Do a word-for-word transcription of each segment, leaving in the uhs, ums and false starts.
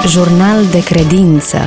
Jurnal de credință.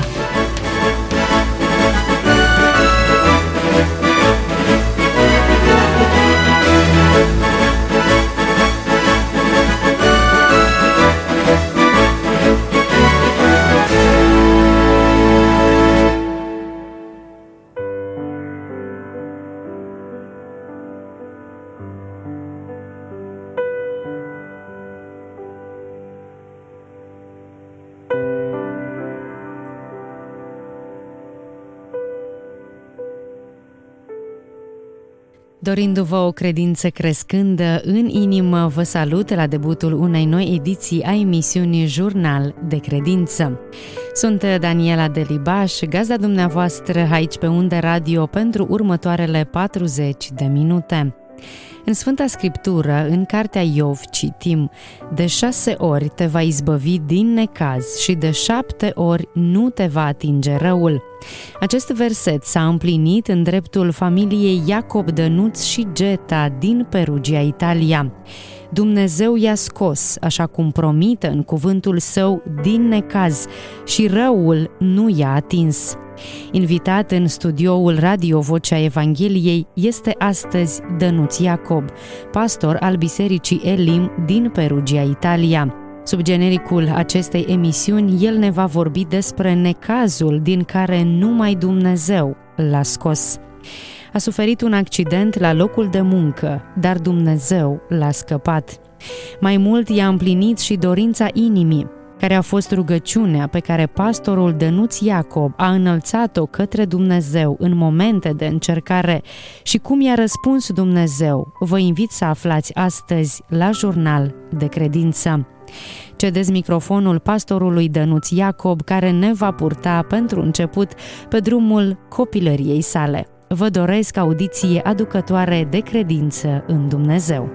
Dorindu-vă o credință crescândă în inimă, vă salut la debutul unei noi ediții a emisiunii Jurnal de Credință. Sunt Daniela Delibaș, gazda dumneavoastră aici pe Unde Radio pentru următoarele patruzeci de minute. În Sfânta Scriptură, în Cartea Iov, citim: de șase ori te va izbăvi din necaz și de șapte ori nu te va atinge răul. Acest verset s-a împlinit în dreptul familiei Iacob, Dănuț și Geta din Perugia, Italia. Dumnezeu i-a scos, așa cum promite în cuvântul său, din necaz și răul nu i-a atins. Invitat în studioul Radio Vocea Evangheliei este astăzi Dănuț Iacob, pastor al Bisericii Elim din Perugia, Italia. Sub genericul acestei emisiuni, el ne va vorbi despre necazul din care numai Dumnezeu l-a scos. A suferit un accident la locul de muncă, dar Dumnezeu l-a scăpat. Mai mult, i-a împlinit și dorința inimii, care a fost rugăciunea pe care pastorul Dănuț Iacob a înălțat-o către Dumnezeu în momente de încercare și cum i-a răspuns Dumnezeu. Vă invit să aflați astăzi la Jurnal de Credință. Cedez microfonul pastorului Dănuț Iacob, care ne va purta pentru început pe drumul copilăriei sale. Vă doresc audiție aducătoare de credință în Dumnezeu.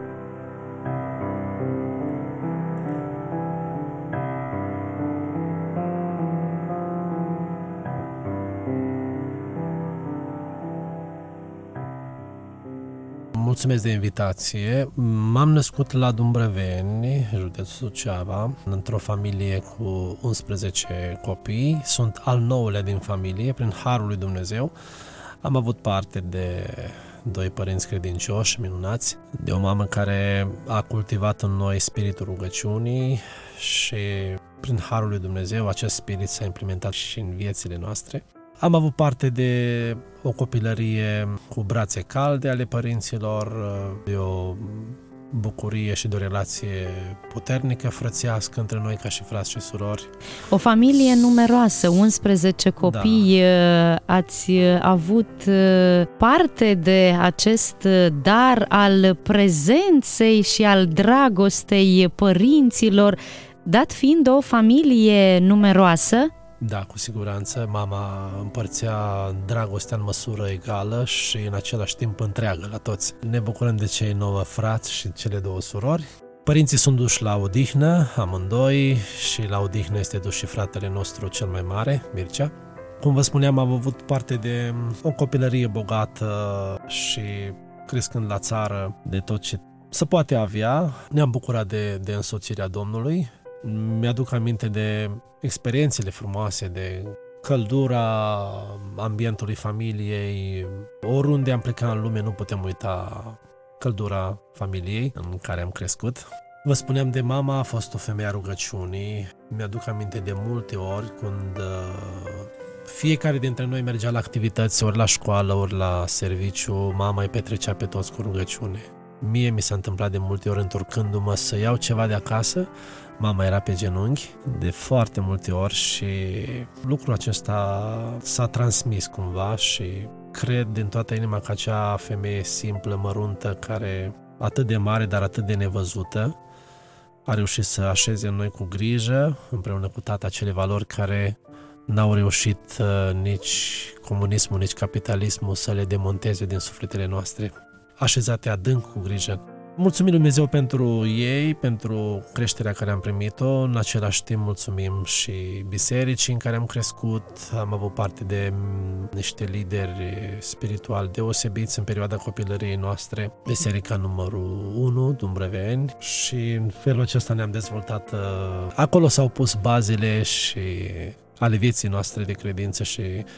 Mulțumesc de invitație. M-am născut la Dumbrăveni, județul Suceava, într-o familie cu unsprezece copii. Sunt al nouălea din familie, prin harul lui Dumnezeu. Am avut parte de doi părinți credincioși, minunați, de o mamă care a cultivat în noi spiritul rugăciunii și prin harul lui Dumnezeu acest spirit s-a implementat și în viețile noastre. Am avut parte de o copilărie cu brațe calde ale părinților, de o bucurie și de o relație puternică, frățească între noi ca și frați și surori. O familie numeroasă, unsprezece copii, da. Ați avut parte de acest dar al prezenței și al dragostei părinților, dat fiind o familie numeroasă? Da, cu siguranță. Mama împărțea dragostea în măsură egală și în același timp întreagă la toți. Ne bucurăm de cei nouă frați și cele două surori. Părinții sunt duși la odihnă, amândoi, și la odihnă este dus și fratele nostru cel mai mare, Mircea. Cum vă spuneam, am avut parte de o copilărie bogată și crescând la țară de tot ce se poate avea. Ne-am bucurat de, de însoțirea Domnului. Mi-aduc aminte de experiențele frumoase, de căldura ambientului familiei. Oriunde am plecat în lume nu putem uita căldura familiei în care am crescut. Vă spuneam de mama, a fost o femeie a rugăciunii. Mi-aduc aminte de multe ori când fiecare dintre noi mergea la activități, ori la școală, ori la serviciu, mama îi petrecea pe toți cu rugăciune. Mie mi s-a întâmplat de multe ori, întorcându-mă să iau ceva de acasă, mama era pe genunchi de foarte multe ori și lucrul acesta s-a transmis cumva și cred din toată inima că acea femeie simplă, măruntă, care atât de mare, dar atât de nevăzută, a reușit să așeze în noi cu grijă, împreună cu tata, acele valori care n-au reușit uh, nici comunismul, nici capitalismul să le demonteze din sufletele noastre, așezate adânc cu grijă Mulțumim Lui Dumnezeu pentru ei, pentru creșterea care am primit-o, în același timp mulțumim și bisericii în care am crescut, am avut parte de niște lideri spirituali deosebiți în perioada copilăriei noastre, biserica numărul unu, Dumbrăveni, și în felul acesta ne-am dezvoltat. Acolo s-au pus bazele și ale vieții noastre de credință și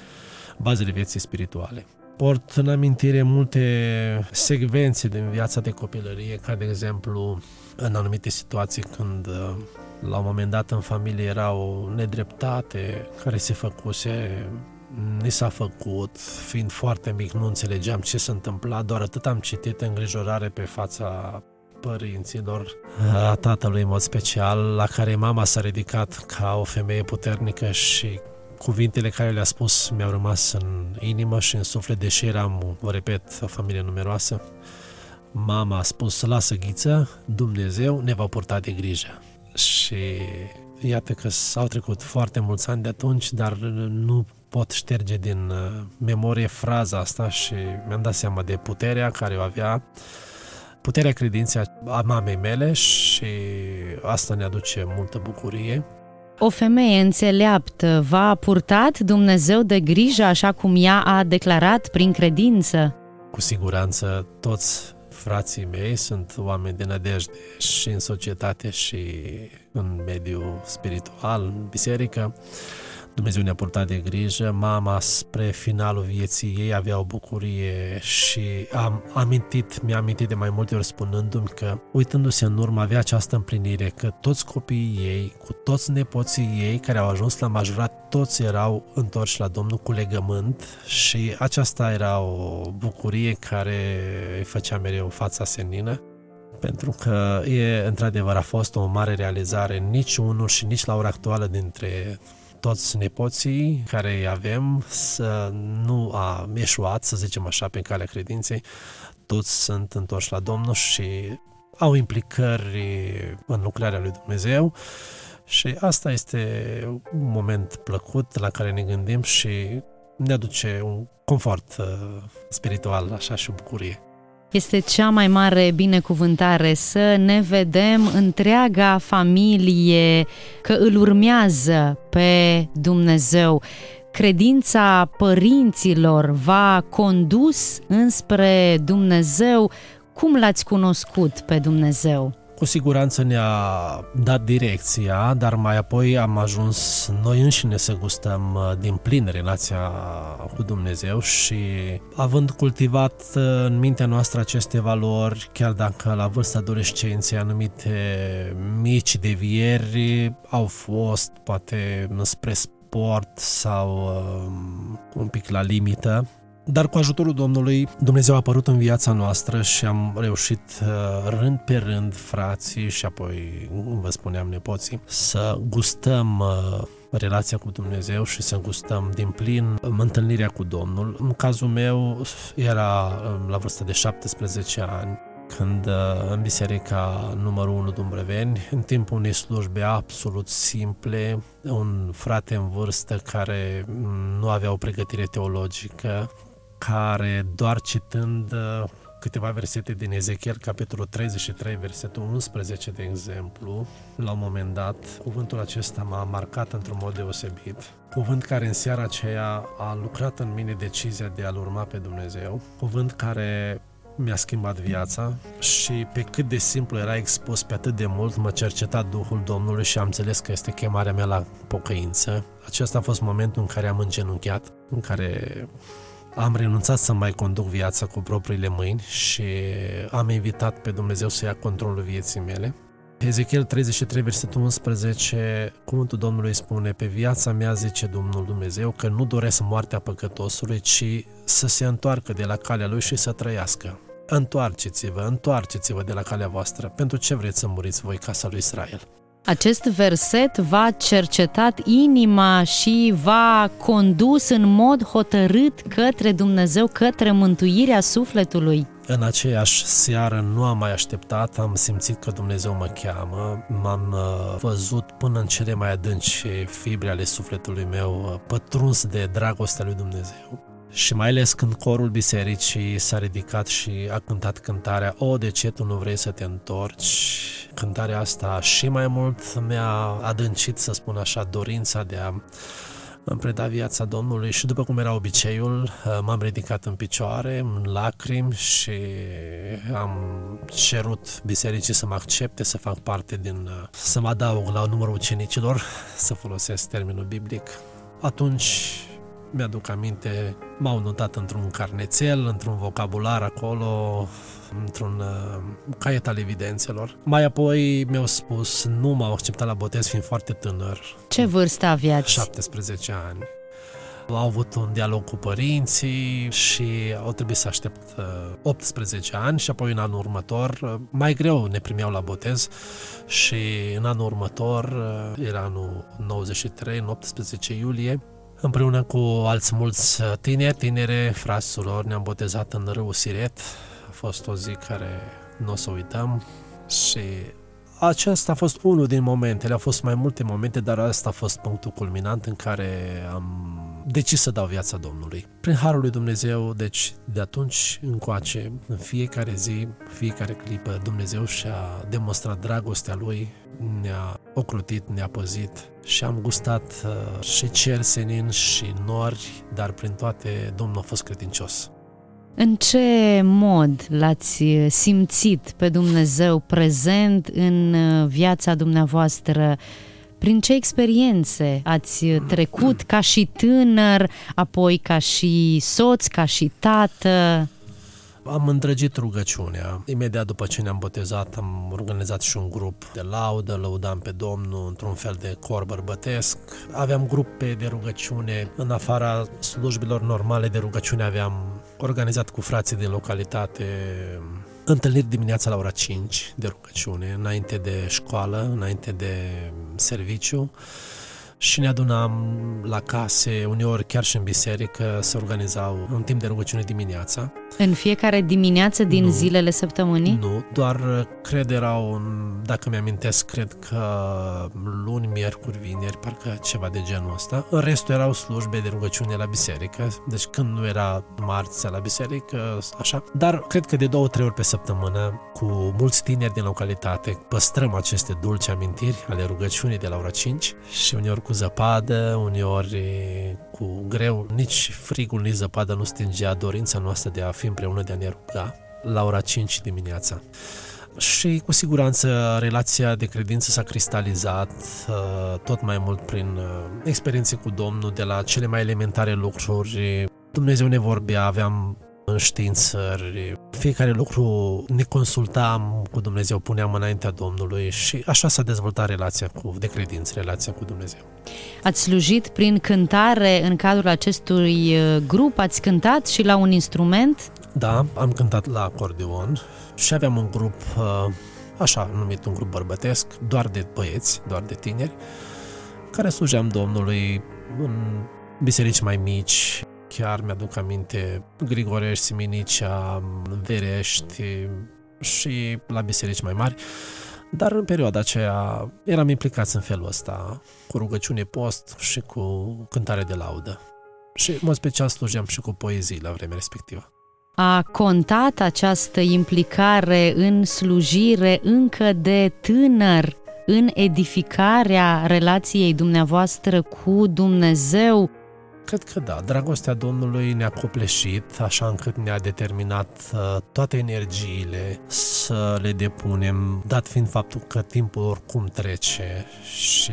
bazele vieții spirituale. Port în amintire multe secvențe din viața de copilărie, ca de exemplu în anumite situații când la un moment dat în familie era o nedreptate care se făcuse, ni s-a făcut, fiind foarte mic nu înțelegeam ce se întâmpla, doar atât am citit îngrijorare pe fața părinților, a tatălui în mod special, la care mama s-a ridicat ca o femeie puternică și cuvintele care le-a spus mi-au rămas în inimă și în suflet, deși eram, vă repet, o familie numeroasă. Mama a spus, lasă Ghiță, Dumnezeu ne va purta de grijă. Și iată că s-au trecut foarte mulți ani de atunci, dar nu pot șterge din memorie fraza asta și mi-am dat seama de puterea care o avea, puterea credinței a mamei mele, și asta ne aduce multă bucurie. O femeie înțeleaptă v-a purtat Dumnezeu de grijă așa cum ea a declarat prin credință? Cu siguranță toți frații mei sunt oameni de nădejde și în societate și în mediul spiritual, în biserică. Dumnezeu ne-a purtat de grijă. Mama, spre finalul vieții ei, avea o bucurie și am amintit, mi-a amintit de mai multe ori spunându-mi că, uitându-se în urmă, avea această împlinire că toți copiii ei, cu toți nepoții ei care au ajuns la majorat, toți erau întorși la Domnul cu legământ, și aceasta era o bucurie care îi făcea mereu fața senină. Pentru că e, într-adevăr, a fost o mare realizare. Nici unul și nici la ora actuală dintre toți nepoții care îi avem să nu a eșuat, să zicem așa, pe calea credinței. Toți sunt întorși la Domnul și au implicări în lucrarea lui Dumnezeu, și asta este un moment plăcut la care ne gândim și ne aduce un confort spiritual, așa, și o bucurie. Este cea mai mare binecuvântare să ne vedem întreaga familie că îl urmează pe Dumnezeu. Credința părinților v-a condus înspre Dumnezeu. Cum l-ați cunoscut pe Dumnezeu? Cu siguranță ne-a dat direcția, dar mai apoi am ajuns noi înșine să gustăm din plin relația cu Dumnezeu și, având cultivat în mintea noastră aceste valori, chiar dacă la vârsta adolescenței anumite mici devieri au fost poate spre sport sau um, un pic la limită, dar cu ajutorul Domnului, Dumnezeu a apărut în viața noastră și am reușit rând pe rând, frații și apoi, vă spuneam, nepoții, să gustăm relația cu Dumnezeu și să gustăm din plin întâlnirea cu Domnul. În cazul meu era la vârstă de șaptesprezece ani, când în biserica numărul unu Dumbrăveni, în timpul unei slujbe absolut simple, un frate în vârstă care nu avea o pregătire teologică, care doar citând câteva versete din Ezechiel, capitolul treizeci și trei, versetul unsprezece, de exemplu, la un moment dat, cuvântul acesta m-a marcat într-un mod deosebit. Cuvânt care în seara aceea a lucrat în mine decizia de a-L urma pe Dumnezeu, cuvânt care mi-a schimbat viața și pe cât de simplu era expus, pe atât de mult mă cerceta Duhul Domnului și am înțeles că este chemarea mea la pocăință. Acesta a fost momentul în care am îngenunchiat, în care am renunțat să mai conduc viața cu propriile mâini și am invitat pe Dumnezeu să ia controlul vieții mele. Ezechiel treizeci și trei, versetul unsprezece, cuvântul Domnului spune: pe viața mea, zice Domnul Dumnezeu, că nu doresc moartea păcătosului, ci să se întoarcă de la calea lui și să trăiască. Întoarceți-vă, întoarceți-vă de la calea voastră. Pentru ce vreți să muriți voi, casa lui Israel? Acest verset v-a cercetat inima și v-a condus în mod hotărât către Dumnezeu, către mântuirea sufletului. În aceeași seară nu am mai așteptat, am simțit că Dumnezeu mă cheamă, m-am văzut până în cele mai adânci fibre ale sufletului meu, pătruns de dragostea lui Dumnezeu. Și mai ales când corul bisericii s-a ridicat și a cântat cântarea O, de ce tu nu vrei să te întorci? Cântarea asta și mai mult mi-a adâncit, să spun așa, dorința de a îmi preda viața Domnului și după cum era obiceiul, m-am ridicat în picioare, în lacrimi și am cerut bisericii să mă accepte, să fac parte din, să mă adaug la numărul ucenicilor, să folosesc termenul biblic. Atunci mi-aduc aminte, m-au notat într-un carnețel, într-un vocabular acolo, într-un uh, caiet al evidențelor. Mai apoi mi-au spus, nu m-au acceptat la botez fiind foarte tânăr. Ce vârstă aveați? șaptesprezece ani. Au avut un dialog cu părinții și au trebuit să aștept uh, optsprezece ani și apoi în anul următor, uh, mai greu ne primeau la botez și în anul următor, uh, era anul nouăzeci și trei, în optsprezece iulie, împreună cu alți mulți tineri, tinere, frați, surori, ne-am botezat în râul Siret. A fost o zi care nu o să uităm și acesta a fost unul din momentele, au fost mai multe momente, dar asta a fost punctul culminant în care am decis să dau viața Domnului. Prin harul lui Dumnezeu, deci de atunci încoace, în fiecare zi, fiecare clipă, Dumnezeu și-a demonstrat dragostea Lui, ne-a ocrotit, ne-a păzit și am gustat uh, și cer senin și nori, dar prin toate Domnul a fost credincios. În ce mod l-ați simțit pe Dumnezeu prezent în viața dumneavoastră? Prin ce experiențe ați trecut ca și tânăr, apoi ca și soț, ca și tată? Am îndrăgit rugăciunea. Imediat după ce ne-am botezat, am organizat și un grup de laudă, lăudam pe Domnul într-un fel de cor bărbătesc. Aveam grupe de rugăciune, în afara slujbilor normale de rugăciune aveam organizat cu frații din localitate întâlniri dimineața la ora cinci de rugăciune, înainte de școală, înainte de serviciu. Și ne adunam la case, uneori chiar și în biserică, se organizau un timp de rugăciune dimineața. În fiecare dimineață din nu, zilele săptămânii? Nu, doar cred erau, dacă mi-amintesc, cred că luni, miercuri, vineri, parcă ceva de genul ăsta. În restul erau slujbe de rugăciune la biserică, deci când nu era marțea la biserică, așa. Dar cred că de două, trei ori pe săptămână, cu mulți tineri din localitate, păstrăm aceste dulci amintiri ale rugăciunii de la ora cinci și uneori cu zăpadă, uneori cu greu, nici frigul, nici zăpadă nu stingea dorința noastră de a fi împreună, de a ne ruga la ora cinci dimineața. Și cu siguranță relația de credință s-a cristalizat uh, tot mai mult prin uh, experiențe cu Domnul, de la cele mai elementare lucruri. Dumnezeu ne vorbea, aveam înștiințări, fiecare lucru ne consultam cu Dumnezeu, puneam înaintea Domnului și așa s-a dezvoltat relația cu, de credință, relația cu Dumnezeu. Ați slujit prin cântare în cadrul acestui grup? Ați cântat și la un instrument? Da, am cântat la acordeon și aveam un grup, așa numit un grup bărbătesc, doar de băieți, doar de tineri, care slujeam Domnului în biserici mai mici. Chiar mi-aduc aminte Grigorești, Siminicea, Verești și la biserici mai mari, dar în perioada aceea eram implicați în felul ăsta, cu rugăciune, post și cu cântare de laudă. Și în mod special slujeam și cu poezii la vremea respectivă. A contat această implicare în slujire încă de tânăr în edificarea relației dumneavoastră cu Dumnezeu? Cred că da, dragostea Domnului ne-a copleșit așa încât ne-a determinat uh, toate energiile să le depunem, dat fiind faptul că timpul oricum trece și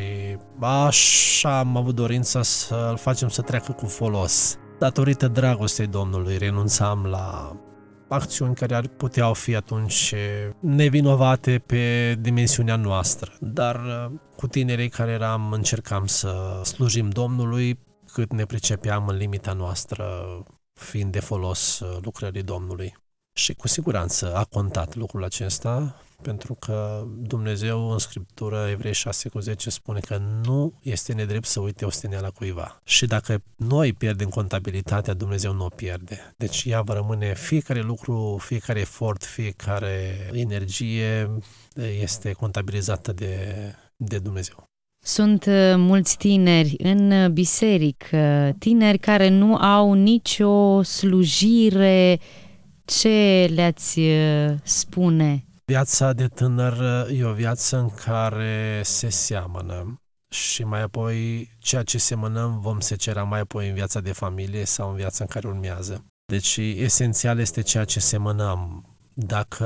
așa am avut dorința să-l facem să treacă cu folos. Datorită dragostei Domnului renunțam la acțiuni care ar puteau fi atunci nevinovate pe dimensiunea noastră, dar uh, cu tinerii care eram încercam să slujim Domnului cât ne pricepeam în limita noastră, fiind de folos lucrării Domnului. Și cu siguranță a contat lucrul acesta, pentru că Dumnezeu în Scriptură, Evrei șase cu zece, spune că nu este nedrept să uite osteneala cuiva. Și dacă noi pierdem contabilitatea, Dumnezeu nu o pierde. Deci ea va rămâne, fiecare lucru, fiecare efort, fiecare energie este contabilizată de, de Dumnezeu. Sunt mulți tineri în biserică, tineri care nu au nicio slujire. Ce le-ați spune? Viața de tânăr e o viață în care se seamănă și mai apoi ceea ce semănăm vom secera mai apoi în viața de familie sau în viața în care urmează. Deci esențial este ceea ce semănăm. Dacă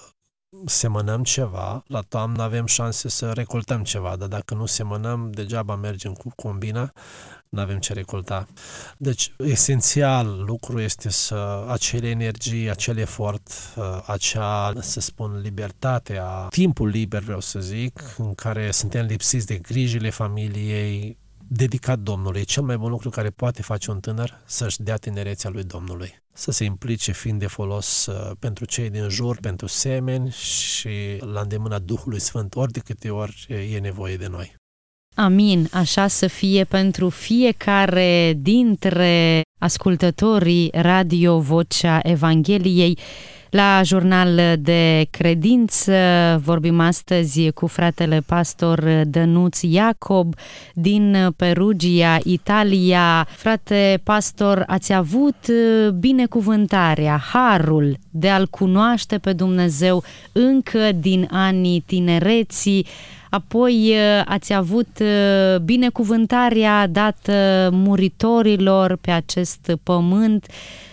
semănăm ceva, la toamnă avem șanse să recoltăm ceva, dar dacă nu semănăm, degeaba mergem cu combina, nu avem ce recolta. Deci, esențial lucru este să acele energii, acel efort, acea, să spun, libertatea, timpul liber, vreau să zic, în care suntem lipsiți de grijile familiei, dedicat Domnului. E cel mai bun lucru care poate face un tânăr, să-și dea tinerețea lui Domnului. Să se implice fiind de folos pentru cei din jur, pentru semeni și la îndemâna Duhului Sfânt, ori de câte ori e nevoie de noi. Amin, așa să fie pentru fiecare dintre ascultătorii Radio Vocea Evangheliei. La Jurnal de Credință vorbim astăzi cu fratele pastor Dănuț Iacob din Perugia, Italia. Frate pastor, ați avut binecuvântarea, harul de a-L cunoaște pe Dumnezeu încă din anii tinereții. Apoi ați avut binecuvântarea dată muritorilor pe acest pământ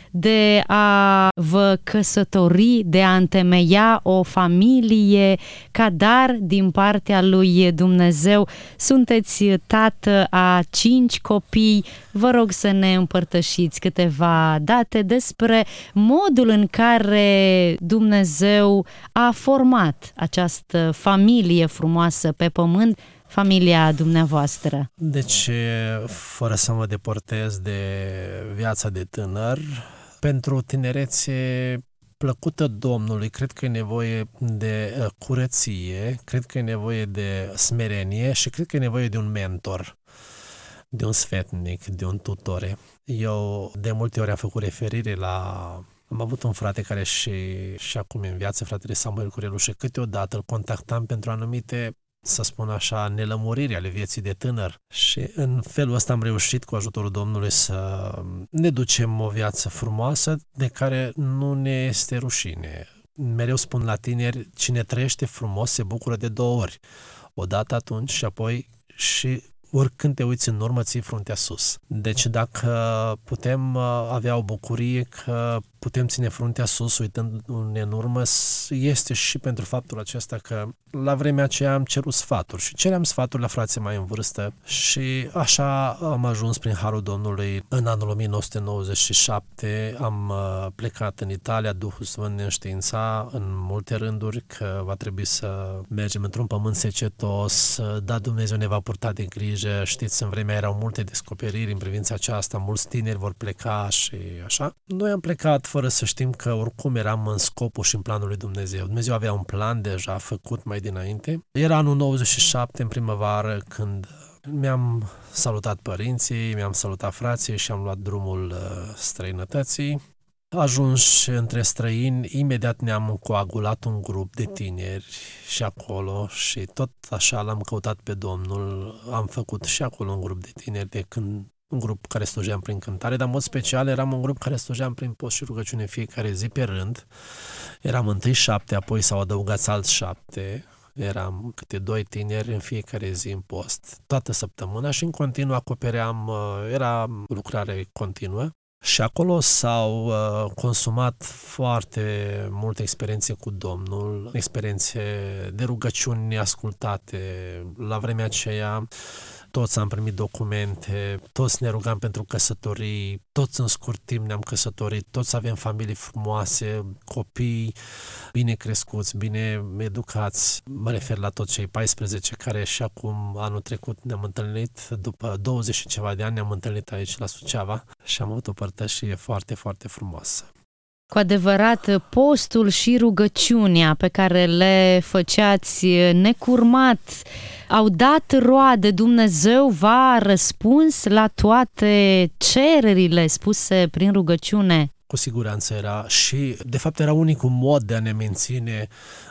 de a vă căsători, de a întemeia o familie ca dar din partea lui Dumnezeu. Sunteți tată a cinci copii. Vă rog să ne împărtășiți câteva date despre modul în care Dumnezeu a format această familie frumoasă pe pământ, familia dumneavoastră. Deci, fără să mă depărtez de viața de tânăr, pentru tinerețe plăcută Domnului, cred că e nevoie de curăție, cred că e nevoie de smerenie și cred că e nevoie de un mentor, de un sfetnic, de un tutore. Eu de multe ori am făcut referire la... Am avut un frate care și, și acum în viață, fratele Samuel Curelu, și câteodată îl contactam pentru anumite, să spun așa, nelămuriri ale vieții de tânăr. Și în felul ăsta am reușit, cu ajutorul Domnului, să ne ducem o viață frumoasă de care nu ne este rușine. Mereu spun la tineri, cine trăiește frumos se bucură de două ori. Odată atunci și apoi și oricând te uiți în urmă, ții fruntea sus. Deci dacă putem avea o bucurie că putem ține fruntea sus uitându-ne în urmă, este și pentru faptul acesta că la vremea aceea am cerut sfaturi și ceream sfaturi la frații mai în vârstă și așa am ajuns prin harul Domnului. În anul o mie nouă sute nouăzeci și șapte am plecat în Italia, Duhul Sfânt ne înștiința în multe rânduri că va trebui să mergem într-un pământ secetos, da, Dumnezeu ne va purta de grijă. Știți, în vremea erau multe descoperiri în privința aceasta, mulți tineri vor pleca și așa. Noi am plecat fără să știm că oricum eram în scopul și în planul lui Dumnezeu. Dumnezeu avea un plan deja făcut mai dinainte. Era anul nouăzeci și șapte, în primăvară, când mi-am salutat părinții, mi-am salutat frații și am luat drumul străinătății. Ajunși între străini, imediat ne-am coagulat un grup de tineri și acolo și tot așa l-am căutat pe Domnul. Am făcut și acolo un grup de tineri de când un grup care slujeam prin cântare, dar în mod special eram un grup care slujeam prin post și rugăciune fiecare zi pe rând. Eram întâi șapte, apoi s-au adăugat alți șapte. Eram câte doi tineri în fiecare zi în post, toată săptămâna și în continuu acopeream, era lucrare continuă. Și acolo s-au uh, consumat foarte multe experiențe cu Domnul, experiențe de rugăciuni ascultate. La vremea aceea toți am primit documente, toți ne rugam pentru căsătorii, toți în scurt timp ne-am căsătorit, toți avem familii frumoase, copii bine crescuți, bine educați. Mă refer la toți cei paisprezece care și acum anul trecut ne-am întâlnit, după douăzeci și ceva de ani ne-am întâlnit aici la Suceava și am avut o părtășie foarte, foarte frumoasă. Cu adevărat, postul și rugăciunea pe care le făceați necurmat au dat roade. Dumnezeu v-a răspuns la toate cererile spuse prin rugăciune. Cu siguranță era și, de fapt, era unicul mod de a ne menține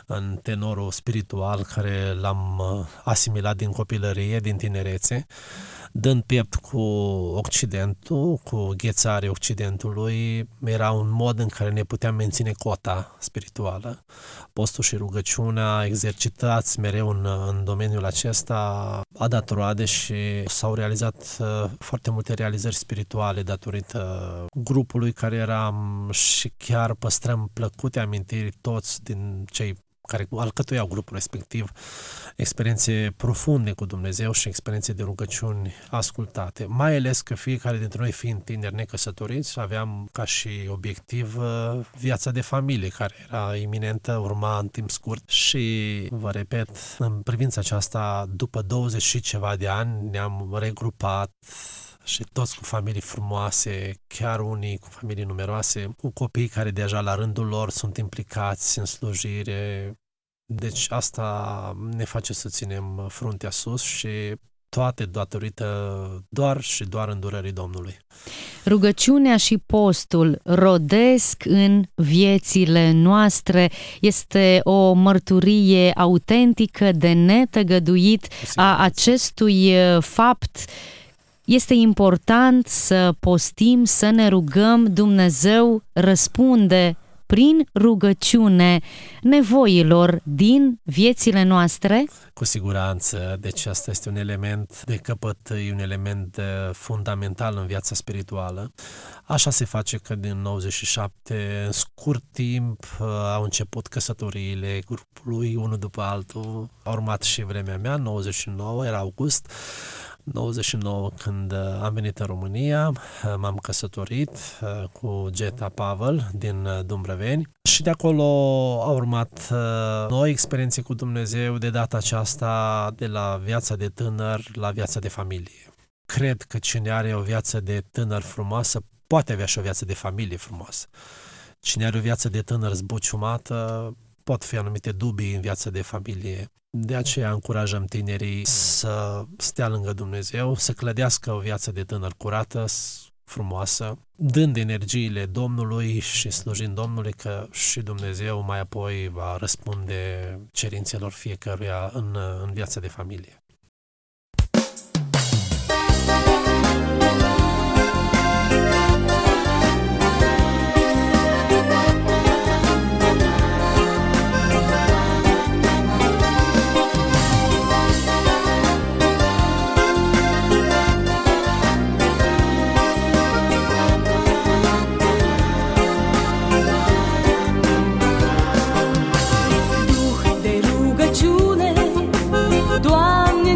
în tenorul spiritual care l-am asimilat din copilărie, din tinerețe, dând piept cu Occidentul, cu ghețarii Occidentului. Era un mod în care ne puteam menține cota spirituală. Postul și rugăciunea, exercitați mereu în, în domeniul acesta, a dat roade și s-au realizat uh, foarte multe realizări spirituale datorită grupului care eram și chiar păstrăm plăcute amintiri toți din cei care alcătuiau grupul respectiv, experiențe profunde cu Dumnezeu și experiențe de rugăciuni ascultate. Mai ales că fiecare dintre noi, fiind tineri necăsătoriți, aveam ca și obiectiv viața de familie, care era iminentă, urma în timp scurt. Și, vă repet, în privința aceasta, după douăzeci și ceva de ani, ne-am regrupat și toți cu familii frumoase, chiar unii cu familii numeroase, cu copii care deja la rândul lor sunt implicați în slujire. Deci asta ne face să ținem fruntea sus și toate datorită doar și doar îndurării Domnului. Rugăciunea și postul rodesc în viețile noastre. Este o mărturie autentică de netăgăduit a acestui fapt. Este important să postim, să ne rugăm. Dumnezeu răspunde prin rugăciune nevoilor din viețile noastre? Cu siguranță. Deci asta este un element de căpătâi, un element fundamental în viața spirituală. Așa se face că din nouăzeci și șapte, în scurt timp, au început căsătoriile grupului, unul după altul. A urmat și vremea mea, nouăzeci și nouă, era august. nouăzeci și nouă, când am venit în România, m-am căsătorit cu Geta Pavel din Dumbrăveni și de acolo au urmat noi experiențe cu Dumnezeu, de data aceasta de la viața de tânăr la viața de familie. Cred că cine are o viață de tânăr frumoasă poate avea și o viață de familie frumoasă. Cine are o viață de tânăr zbuciumată, pot fi anumite dubii în viața de familie. De aceea încurajăm tinerii să stea lângă Dumnezeu, să clădească o viață de tânăr curată, frumoasă, dând energiile Domnului și slujind Domnului, că și Dumnezeu mai apoi va răspunde cerințelor fiecăruia în, în viața de familie. Doamne,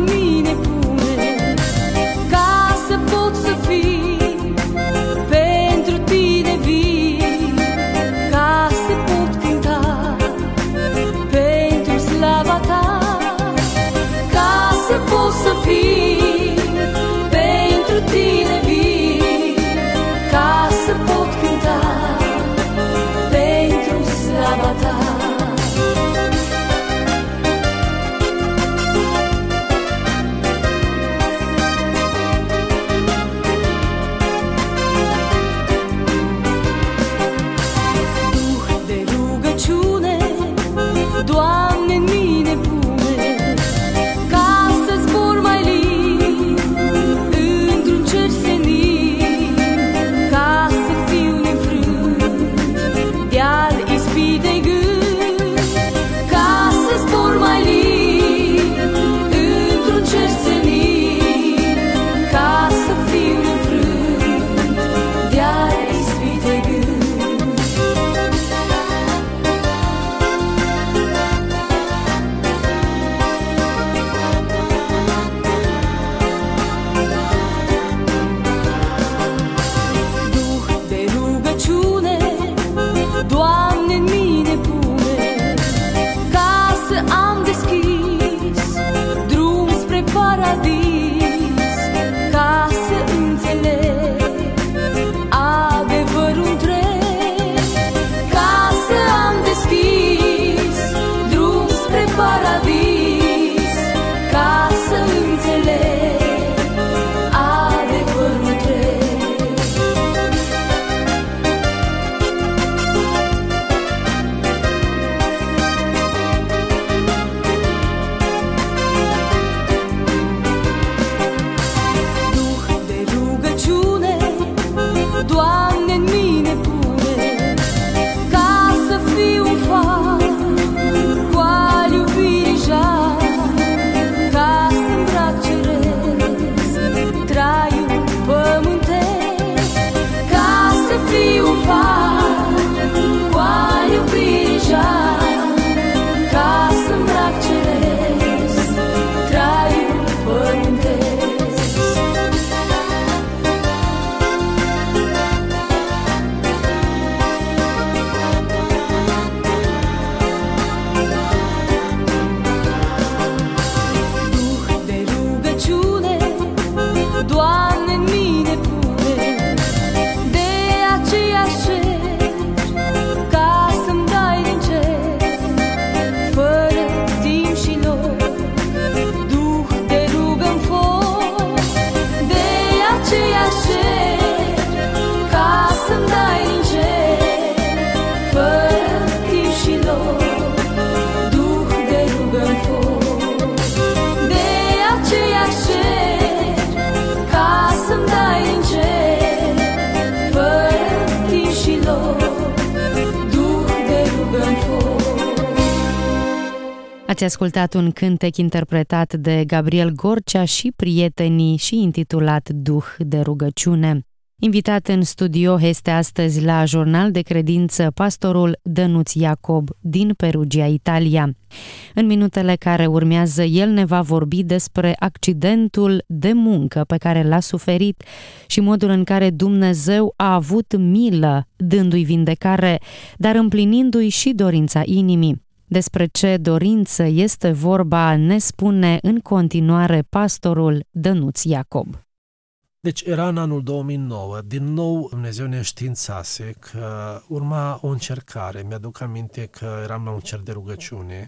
Ați ascultat un cântec interpretat de Gabriel Gorcea și prietenii și intitulat Duh de rugăciune. Invitat în studio este astăzi la Jurnal de Credință pastorul Dănuț Iacob din Perugia, Italia. În minutele care urmează, el ne va vorbi despre accidentul de muncă pe care l-a suferit și modul în care Dumnezeu a avut milă, dându-i vindecare, dar împlinindu-i și dorința inimii. Despre ce dorință este vorba ne spune în continuare pastorul Dănuț Iacob. Deci era în anul două mii nouă, din nou Dumnezeu ne înștiințase că urma o încercare. Mi-aduc aminte că eram la un cer de rugăciune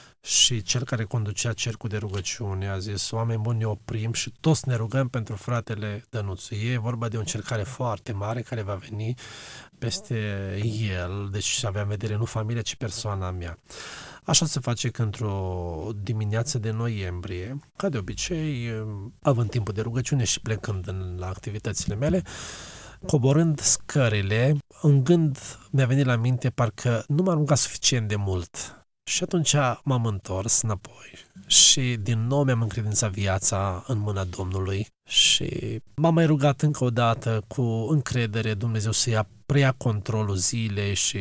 și cel care conducea cercul de rugăciune a zis: oameni buni, ne oprim și toți ne rugăm pentru fratele Dănuț. E vorba de o încercare foarte mare care va veni peste el, deci avea în vedere nu familia, ci persoana mea. Așa se face că într-o dimineață de noiembrie, ca de obicei, având timpul de rugăciune și plecând în, la activitățile mele, coborând scările, în gând mi-a venit la minte parcă nu m-am rugat suficient de mult. Și atunci m-am întors înapoi și din nou mi-am încredințat viața în mâna Domnului și m-am mai rugat încă o dată cu încredere Dumnezeu să ia preia controlul zilei și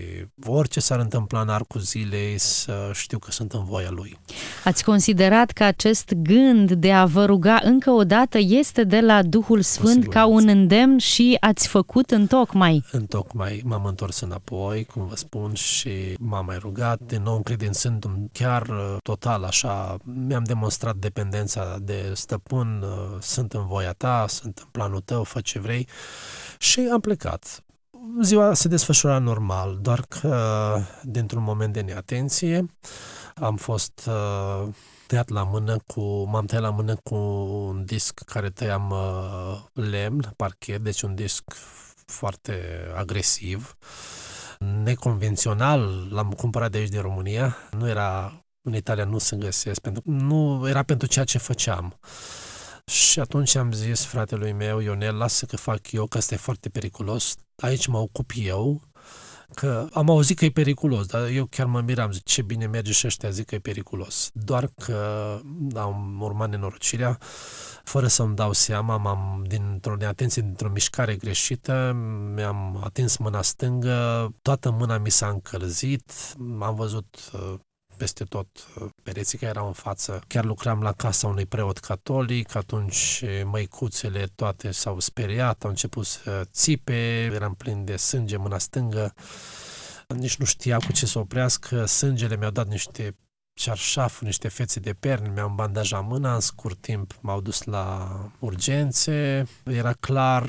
orice s-ar întâmpla în arcul zilei să știu că sunt în voia Lui. Ați considerat că acest gând de a vă ruga încă o dată este de la Duhul Sfânt ca un îndemn și ați făcut întocmai? Întocmai m-am întors înapoi, cum vă spun, și m-am mai rugat, din nou încredințându-mi chiar total așa, mi-am demonstrat dependența de Stăpân, sunt în voia Ta, sunt în planul Tău, fă ce vrei, și am plecat. Ziua se desfășura normal, doar că dintr-un moment de neatenție am fost uh, tăiat la mână cu, m-am tăiat la mână cu un disc care tăiam uh, lemn, parchet, deci un disc foarte agresiv, neconvențional, l-am cumpărat de aici din România, nu era, în Italia nu se găsesc, pentru, nu era pentru ceea ce făceam. Și atunci am zis fratelui meu, Ionel, lasă că fac eu, că ăsta e foarte periculos, aici mă ocup eu, că am auzit că e periculos, dar eu chiar mă miram, zic, ce bine merge și ăștia zic că e periculos. Doar că am urmat nenorocirea, fără să-mi dau seama, m-am, dintr-o neatenție, dintr-o mișcare greșită, mi-am atins mâna stângă, toată mâna mi s-a încălzit, am văzut peste tot pereții care erau în față. Chiar lucram la casa unui preot catolic, atunci măicuțele toate s-au speriat, au început să țipe, eram plin de sânge, mâna stângă, nici nu știa cu ce să oprească, sângele mi-au dat niște cearșafuri, niște fețe de perni, mi-au bandajat mâna, în scurt timp m-au dus la urgențe, era clar,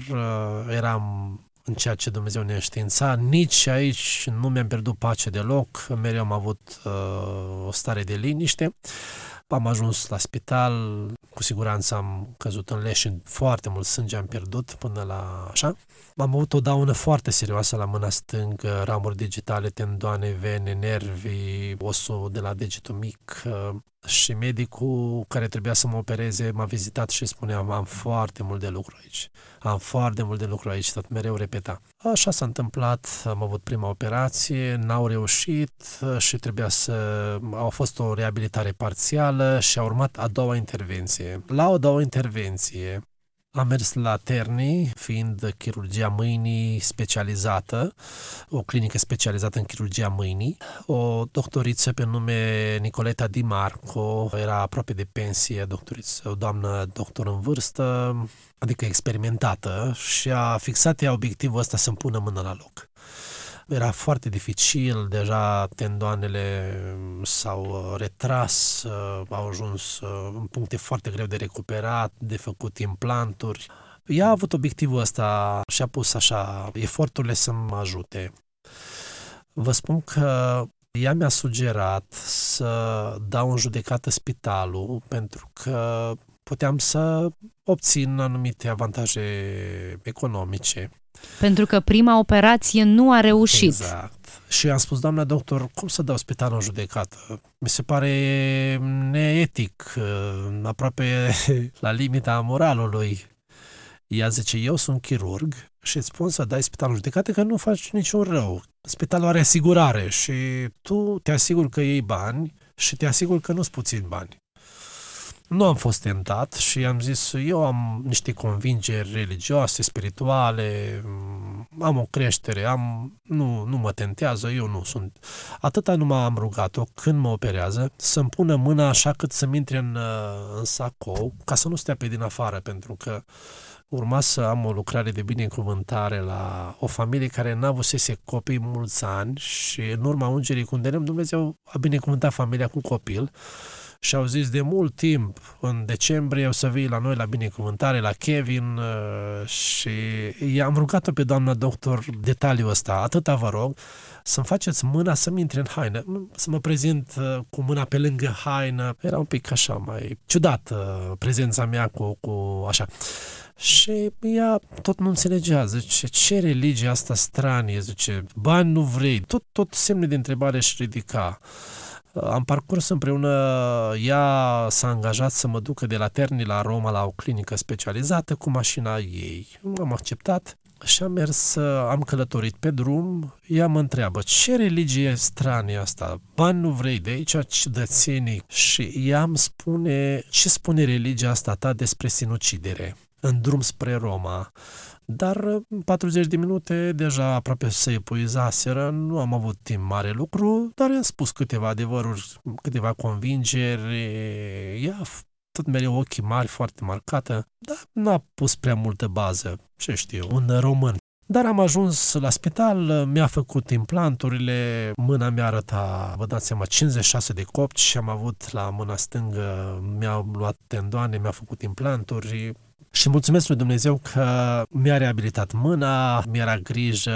eram în ceea ce Dumnezeu ne înștiința, nici aici nu mi-am pierdut pace deloc, mereu am avut uh, o stare de liniște. Am ajuns la spital, cu siguranță am căzut în leș și foarte mult sânge am pierdut până la așa. Am avut o daună foarte serioasă la mâna stângă, ramuri digitale, tendoane, vene, nervi, osul de la degetul mic, și medicul care trebuia să mă opereze m-a vizitat și spunea: am foarte mult de lucru aici, am foarte mult de lucru aici, tot mereu repeta. Așa s-a întâmplat, am avut prima operație, n-au reușit și trebuia să... a fost o reabilitare parțială și a urmat a doua intervenție. La a doua intervenție am mers la Terni, fiind chirurgia mâinii specializată, o clinică specializată în chirurgia mâinii. O doctoriță pe nume Nicoleta Di Marco, era aproape de pensie, doctoriță, o doamnă doctor în vârstă, adică experimentată, și a fixat ea obiectivul ăsta să-mi pună mână la loc. Era foarte dificil, deja tendoanele s-au retras, au ajuns în puncte foarte greu de recuperat, de făcut implanturi. Ea a avut obiectivul ăsta și a pus așa eforturile să mă ajute. Vă spun că ea mi-a sugerat să dau în judecată spitalul pentru că puteam să obțin anumite avantaje economice. Pentru că prima operație nu a reușit. Exact. Și am spus: doamna doctor, cum să dau spitalul în judecată? Mi se pare neetic, aproape la limita moralului. Ea zice: eu sunt chirurg și îți spun să dai spitalul în judecată că nu faci niciun rău. Spitalul are asigurare și tu te asiguri că iei bani și te asigur că nu-s puțini bani. Nu am fost tentat și am zis, eu am niște convingeri religioase, spirituale, am o creștere, am, nu, nu mă tentează, eu nu sunt. Atâta nu m-am rugat-o când mă operează să-mi pună mâna așa cât să-mi intre în, în sacou, ca să nu stea pe din afară, pentru că urma să am o lucrare de binecuvântare la o familie care n-a avusese copii mulți ani și în urma ungerii cu îndemn Dumnezeu a binecuvântat familia cu copil. Și au zis de mult timp, în decembrie o să vii la noi la binecuvântare, la Kevin, și i-am rugat-o pe doamna doctor detaliul ăsta, atâta vă rog, să-mi faceți mâna să-mi intre în haină, să mă prezint cu mâna pe lângă haină. Era un pic așa mai ciudat prezența mea cu, cu așa. Și ea tot nu înțelegea, zice, ce religie asta stranie, zice, bani nu vrei, tot, tot semne de întrebare își ridica. Am parcurs împreună, ea s-a angajat să mă ducă de la Terni la Roma la o clinică specializată cu mașina ei. Am acceptat și am mers, am călătorit pe drum, ea mă întreabă, ce religie stranie asta? Bani nu vrei, de aici ciudățenii. Și ea îmi spune, ce spune religia asta ta despre sinucidere în drum spre Roma? Dar în patruzeci de minute deja aproape se epuizaseră, nu am avut timp mare lucru, dar i-am spus câteva adevăruri, câteva convingeri, ea tot mereu ochii mari, foarte marcată, dar n-a pus prea multă bază, ce știu, un român. Dar am ajuns la spital, mi-a făcut implanturile, mâna mi-a arătat, vă dați seama, cincizeci și șase de copci și am avut la mâna stângă, mi-a luat tendoane, mi-a făcut implanturi. Și mulțumesc lui Dumnezeu că mi-a reabilitat mâna, mi-era grijă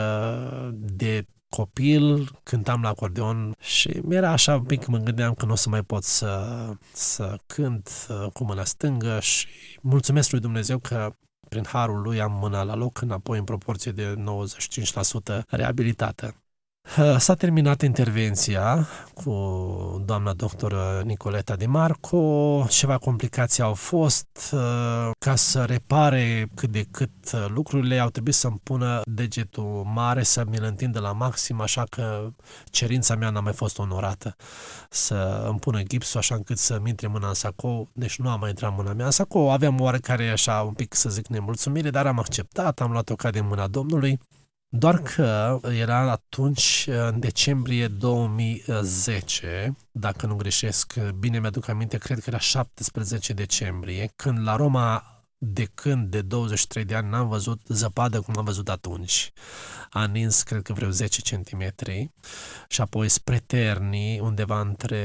de copil, cântam la acordeon și mi-era așa un pic, mă gândeam că nu o să mai pot să, să cânt cu mâna stângă și mulțumesc lui Dumnezeu că prin harul lui am mâna la loc, înapoi în proporție de nouăzeci și cinci la sută reabilitată. S-a terminat intervenția cu doamna doctoră Nicoleta Di Marco, ceva complicații au fost, ca să repare cât de cât lucrurile, au trebuit să-mi pună degetul mare, să mi-l întindă la maxim, așa că cerința mea n-a mai fost onorată, să îmi pună gipsul așa încât să-mi intre mâna în sacou, deci nu a mai intrat mâna mea în sacou, aveam oarecare așa un pic, să zic, nemulțumire, dar am acceptat, am luat-o ca de mâna Domnului. Doar că era atunci, în decembrie două mii zece, dacă nu greșesc, bine mi-aduc aminte, cred că era șaptesprezece decembrie, când la Roma, de când, de douăzeci și trei de ani, n-am văzut zăpadă cum am văzut atunci. A nins, cred că vreo zece centimetri și apoi spre Terni, undeva între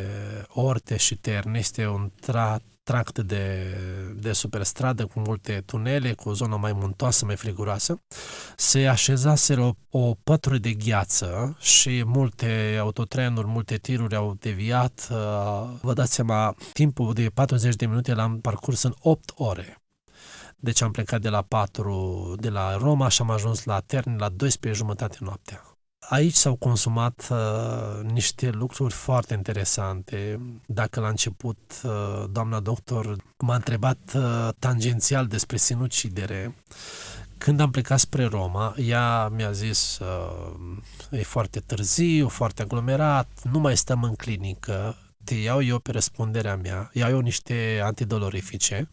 Orte și Terni, este un trat tract de, de superstradă cu multe tunele, cu o zonă mai muntoasă, mai friguroasă, se așezaseră o, o pătură de gheață și multe autotrenuri, multe tiruri au deviat. Vă dați seama, timpul de patruzeci de minute l-am parcurs în opt ore. Deci am plecat de la patru de la Roma și am ajuns la Terni la douăsprezece jumătate noaptea. Aici s-au consumat uh, niște lucruri foarte interesante. Dacă la început uh, doamna doctor m-a întrebat uh, tangențial despre sinucidere, când am plecat spre Roma, ea mi-a zis uh, e foarte târziu, foarte aglomerat, nu mai stăm în clinică, te iau eu pe răspunderea mea, iau eu niște antidolorifice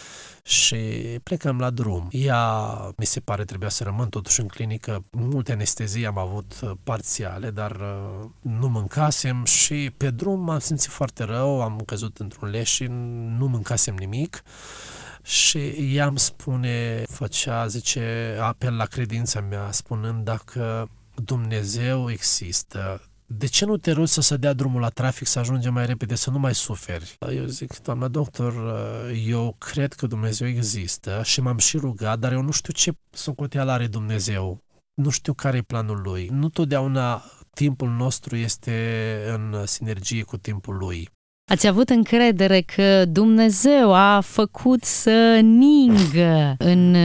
și plecăm la drum. Ea, mi se pare, trebuia să rămân totuși în clinică. Multe anestezii am avut parțiale, dar uh, nu mâncasem și pe drum m-am simțit foarte rău, am căzut într-un leșin, nu mâncasem nimic și ea îmi spune, făcea, zice, apel la credința mea, spunând dacă Dumnezeu există, de ce nu te rogi să se dea drumul la trafic, să ajungem mai repede, să nu mai suferi? Eu zic, doamna doctor, eu cred că Dumnezeu există și m-am și rugat, dar eu nu știu ce socoteală are Dumnezeu. Nu știu care e planul Lui. Nu totdeauna timpul nostru este în sinergie cu timpul Lui. Ați avut încredere că Dumnezeu a făcut să ningă în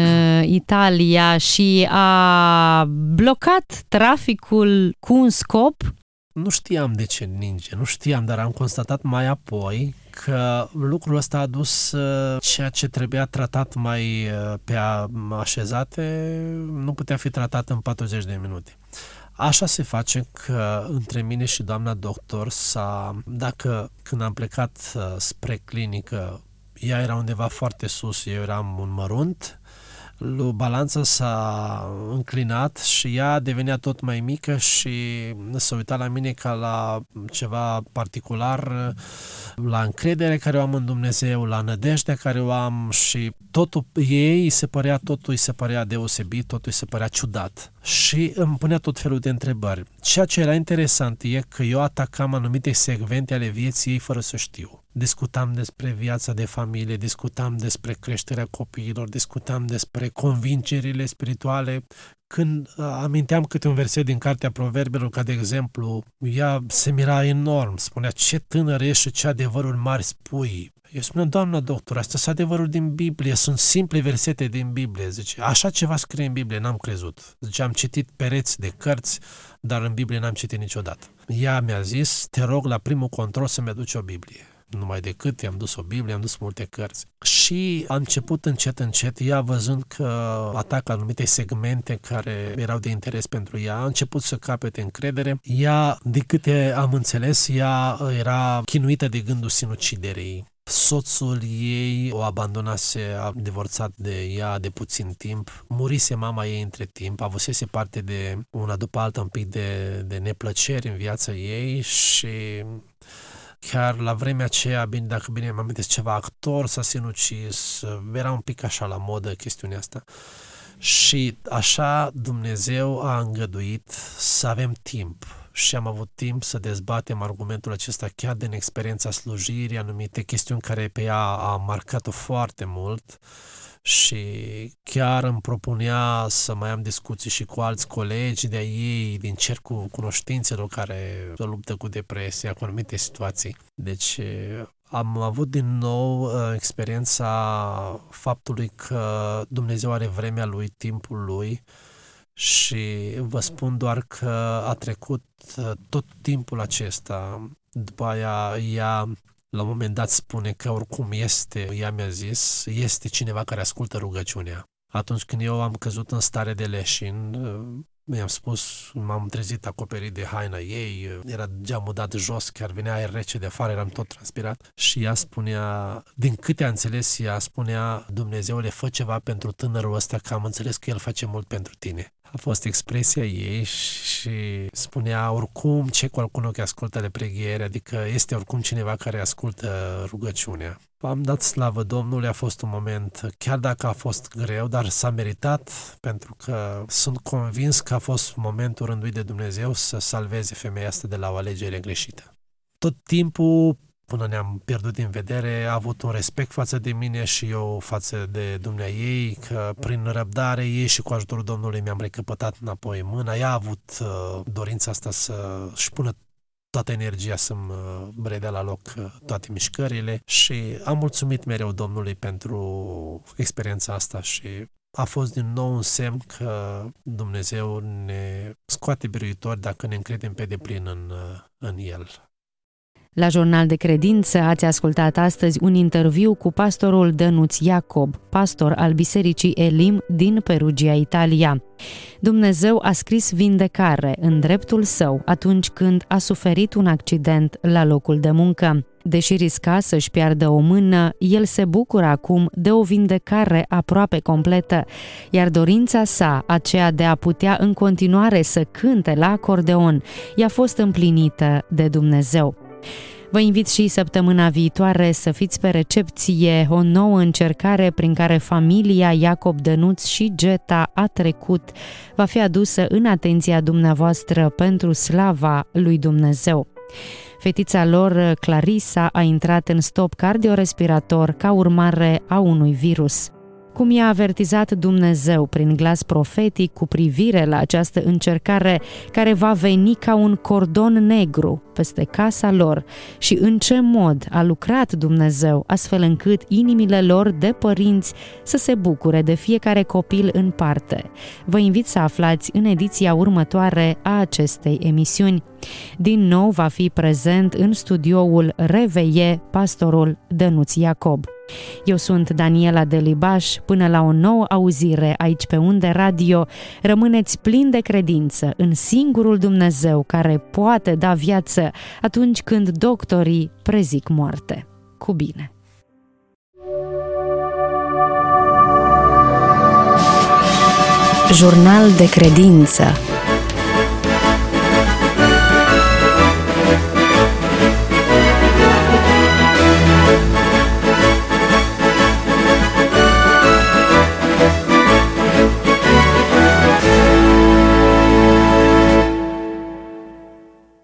Italia și a blocat traficul cu un scop? Nu știam de ce ninge, nu știam, dar am constatat mai apoi că lucrul ăsta a dus ceea ce trebuia tratat mai pe așezate, nu putea fi tratat în patruzeci de minute. Așa se face că între mine și doamna doctor s-a, dacă când am plecat spre clinică, ea era undeva foarte sus, eu eram un mărunt, balanța s-a înclinat și ea devenea tot mai mică și s-a uitat la mine ca la ceva particular, la încredere care o am în Dumnezeu, la nădejdea care o am și totul ei se părea, totul îi se părea deosebit, totul îi se părea ciudat. Și îmi punea tot felul de întrebări. Ceea ce era interesant e că eu atacam anumite secvente ale vieții ei fără să știu. Discutam despre viața de familie, discutam despre creșterea copiilor, discutam despre convingerile spirituale. Când aminteam câte un verset din Cartea Proverbelor, ca de exemplu, ea se mira enorm, spunea ce tânăr ești și ce adevăruri mari spui. Eu spuneam, doamna doctor, astea sunt adevăruri din Biblie, sunt simple versete din Biblie. Zice, așa ceva scrie în Biblie, n-am crezut. Zice, am citit pereți de cărți, dar în Biblie n-am citit niciodată. Ea mi-a zis, te rog la primul control să-mi aduci o Biblie. Numai decât, i-am dus o Biblie, am dus multe cărți. Și a început încet, încet, ea văzând că atacă anumite segmente care erau de interes pentru ea, a început să capete încredere. Ea, de câte am înțeles, ea era chinuită de gândul sinuciderii. Soțul ei o abandonase, a divorțat de ea de puțin timp, murise mama ei între timp, avusese parte de una după alta un pic de, de neplăceri în viața ei și chiar la vremea aceea, bine, dacă bine mă amintesc, ceva actor s-a sinucis, era un pic așa la modă chestiunea asta. Și așa Dumnezeu a îngăduit să avem timp și am avut timp să dezbatem argumentul acesta chiar din experiența slujirii, anumite chestiuni care pe ea a marcat-o foarte mult și chiar îmi propunea să mai am discuții și cu alți colegi de-a ei din cercul cunoștințelor care se luptă cu depresia, cu anumite situații. Deci am avut din nou uh, experiența faptului că Dumnezeu are vremea lui, timpul lui și vă spun doar că a trecut uh, tot timpul acesta. După aia ea la un moment dat spune că oricum este, ea mi-a zis, este cineva care ascultă rugăciunea. Atunci când eu am căzut în stare de leșin, mi-am spus, m-am trezit acoperit de haina ei, era geamul dat jos, chiar venea aer rece de afară, eram tot transpirat și ea spunea, din câte a înțeles, ea spunea, Dumnezeule, fă ceva pentru tânărul ăsta, că am înțeles că el face mult pentru tine. A fost expresia ei și spunea oricum cecul cu ochi ascultă de preghiere, adică este oricum cineva care ascultă rugăciunea. Am dat slavă Domnului, a fost un moment, chiar dacă a fost greu, dar s-a meritat pentru că sunt convins că a fost momentul rânduit de Dumnezeu să salveze femeia asta de la o alegere greșită. Tot timpul, până ne-am pierdut din vedere, a avut un respect față de mine și eu față de dumneaei, că prin răbdare ei și cu ajutorul Domnului mi-am recăpătat înapoi mâna. Ea a avut uh, dorința asta să-și pună toată energia să-mi redea la loc toate mișcările și am mulțumit mereu Domnului pentru experiența asta și a fost din nou un semn că Dumnezeu ne scoate biruitori dacă ne încredem pe deplin în, în El. La Jurnal de Credință ați ascultat astăzi un interviu cu pastorul Dănuț Iacob, pastor al Bisericii Elim din Perugia, Italia. Dumnezeu a scris vindecare în dreptul său atunci când a suferit un accident la locul de muncă. Deși risca să-și piardă o mână, el se bucură acum de o vindecare aproape completă, iar dorința sa, aceea de a putea în continuare să cânte la acordeon, i-a fost împlinită de Dumnezeu. Vă invit și săptămâna viitoare să fiți pe recepție, o nouă încercare prin care familia Iacob Dănuț și Geta a trecut va fi adusă în atenția dumneavoastră pentru slava lui Dumnezeu. Fetița lor, Clarisa, a intrat în stop cardiorespirator ca urmare a unui virus. Cum i-a avertizat Dumnezeu prin glas profetic cu privire la această încercare care va veni ca un cordon negru peste casa lor și în ce mod a lucrat Dumnezeu astfel încât inimile lor de părinți să se bucure de fiecare copil în parte. Vă invit să aflați în ediția următoare a acestei emisiuni. Din nou va fi prezent în studioul Reveie pastorul Dănuț Iacob. Eu sunt Daniela Delibaș, până la o nouă auzire aici pe Unde Radio, rămâneți plini de credință în singurul Dumnezeu care poate da viață atunci când doctorii prezic moarte. Cu bine! Jurnal de credință.